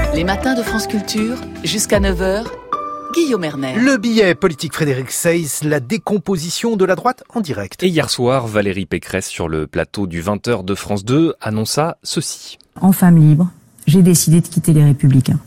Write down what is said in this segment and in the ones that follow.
Les matins de France Culture, jusqu'à 9h, Guillaume Erner. Le billet politique Frédéric Seyss, la décomposition de la droite en direct. Et hier soir, Valérie Pécresse, sur le plateau du 20h de France 2, annonça ceci. En femme libre, j'ai décidé de quitter les Républicains.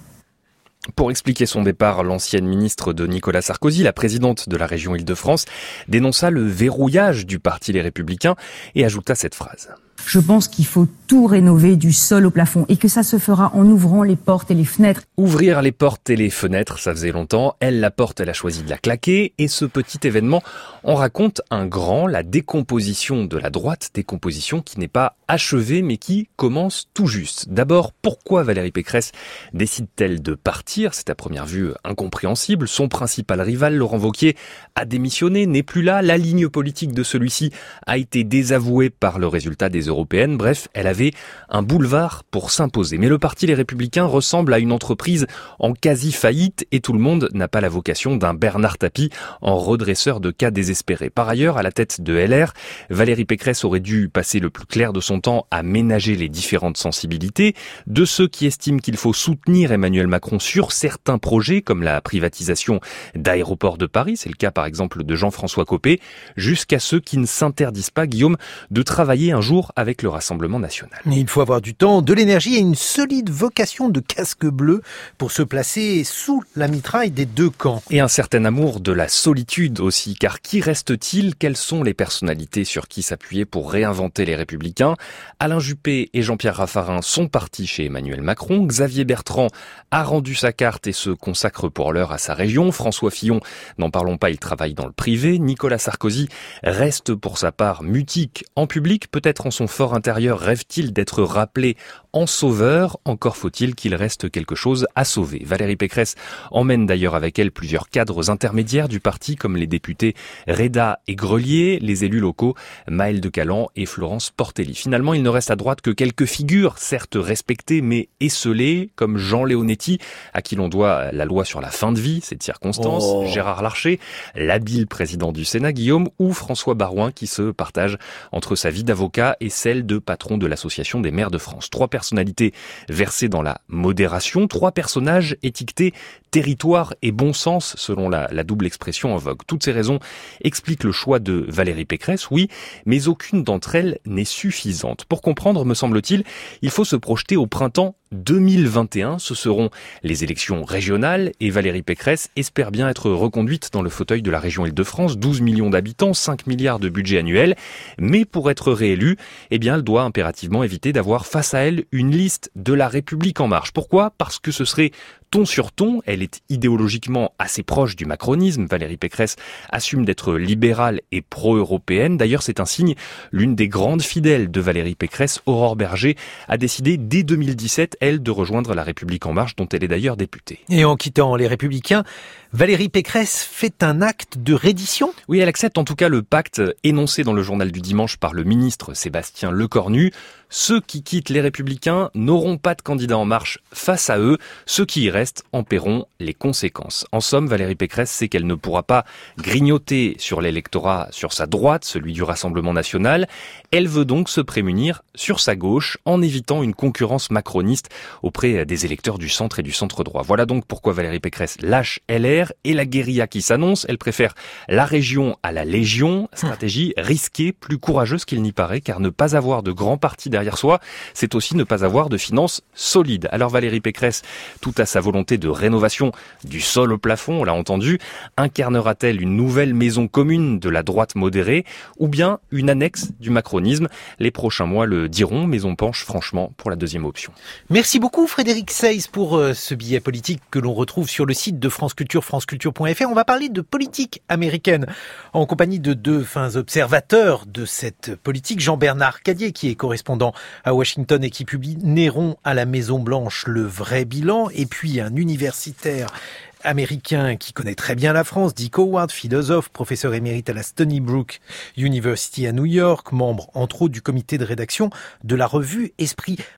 Pour expliquer son départ, l'ancienne ministre de Nicolas Sarkozy, la présidente de la région Île-de-France, dénonça le verrouillage du parti Les Républicains et ajouta cette phrase. Je pense qu'il faut tout rénover du sol au plafond et que ça se fera en ouvrant les portes et les fenêtres. Ouvrir les portes et les fenêtres, ça faisait longtemps. Elle, la porte, elle a choisi de la claquer. Et ce petit événement en raconte un grand, la décomposition de la droite, décomposition qui n'est pas achevée mais qui commence tout juste. D'abord, pourquoi Valérie Pécresse décide-t-elle de partir ? C'est à première vue incompréhensible. Son principal rival, Laurent Wauquiez, a démissionné, n'est plus là. La ligne politique de celui-ci a été désavouée par le résultat des européennes. Bref, elle avait un boulevard pour s'imposer. Mais le parti Les Républicains ressemble à une entreprise en quasi-faillite et tout le monde n'a pas la vocation d'un Bernard Tapie en redresseur de cas désespérés. Par ailleurs, à la tête de LR, Valérie Pécresse aurait dû passer le plus clair de son temps à ménager les différentes sensibilités de ceux qui estiment qu'il faut soutenir Emmanuel Macron sur certains projets comme la privatisation d'Aéroports de Paris, c'est le cas par exemple de Jean-François Copé, jusqu'à ceux qui ne s'interdisent pas, Guillaume, de travailler un jour avec le Rassemblement national. Il faut avoir du temps, de l'énergie et une solide vocation de casque bleu pour se placer sous la mitraille des deux camps. Et un certain amour de la solitude aussi, car qui reste-t-il ? Quelles sont les personnalités sur qui s'appuyer pour réinventer les Républicains ? Alain Juppé et Jean-Pierre Raffarin sont partis chez Emmanuel Macron. Xavier Bertrand a rendu sa carte et se consacre pour l'heure à sa région. François Fillon, n'en parlons pas, il travaille dans le privé. Nicolas Sarkozy reste pour sa part mutique en public, peut-être en son fort intérieur rêve-t-il d'être rappelé en sauveur, encore faut-il qu'il reste quelque chose à sauver. Valérie Pécresse emmène d'ailleurs avec elle plusieurs cadres intermédiaires du parti comme les députés Reda et Grelier, les élus locaux Maël de Calan et Florence Portelli. Finalement, il ne reste à droite que quelques figures, certes respectées mais esseulées, comme Jean Leonetti, à qui l'on doit la loi sur la fin de vie, cette circonstance, Gérard Larcher, l'habile président du Sénat, Guillaume, ou François Baroin qui se partage entre sa vie d'avocat et celle de patron de l'Association des maires de France. Trois personnalités versées dans la modération, trois personnages étiquetés territoire et bon sens selon la double expression en vogue. Toutes ces raisons expliquent le choix de Valérie Pécresse, oui, mais aucune d'entre elles n'est suffisante. Pour comprendre, me semble-t-il, il faut se projeter au printemps 2021. Ce seront les élections régionales et Valérie Pécresse espère bien être reconduite dans le fauteuil de la région Île-de-France. 12 millions d'habitants, 5 milliards de budget annuel. Mais pour être réélue, eh bien, elle doit impérativement éviter d'avoir face à elle une liste de la République en marche. Pourquoi ? Parce que ce serait ton sur ton. Elle est idéologiquement assez proche du macronisme. Valérie Pécresse assume d'être libérale et pro-européenne. D'ailleurs, c'est un signe. L'une des grandes fidèles de Valérie Pécresse, Aurore Berger, a décidé dès 2017, elle, de rejoindre la République en marche, dont elle est d'ailleurs députée. Et en quittant les Républicains, Valérie Pécresse fait un acte de reddition ? Oui, elle accepte en tout cas le pacte énoncé dans le journal du dimanche par le ministre Sébastien Lecornu. Ceux qui quittent les Républicains n'auront pas de candidat en marche face à eux. Ceux qui y restent en paieront les conséquences. En somme, Valérie Pécresse sait qu'elle ne pourra pas grignoter sur l'électorat sur sa droite, celui du Rassemblement national. Elle veut donc se prémunir sur sa gauche en évitant une concurrence macroniste auprès des électeurs du centre et du centre droit. Voilà donc pourquoi Valérie Pécresse lâche LR et la guérilla qui s'annonce. Elle préfère la région à la légion. Stratégie risquée, plus courageuse qu'il n'y paraît, car ne pas avoir de grands partis derrière soi, c'est aussi ne pas avoir de finances solides. Alors Valérie Pécresse, tout à sa volonté de rénovation du sol au plafond, on l'a entendu, incarnera-t-elle une nouvelle maison commune de la droite modérée ou bien une annexe du macronisme ? Les prochains mois le diront, mais on penche franchement pour la deuxième option. Merci beaucoup Frédéric Seyss pour ce billet politique que l'on retrouve sur le site de France Culture, franceculture.fr. On va parler de politique américaine en compagnie de deux fins observateurs de cette politique. Jean-Bernard Cadier, qui est correspondant à Washington et qui publie Néron à la Maison-Blanche, le vrai bilan, et puis un universitaire américain qui connaît très bien la France, Dick Howard, philosophe, professeur émérite à la Stony Brook University à New York, membre entre autres du comité de rédaction de la revue Esprit.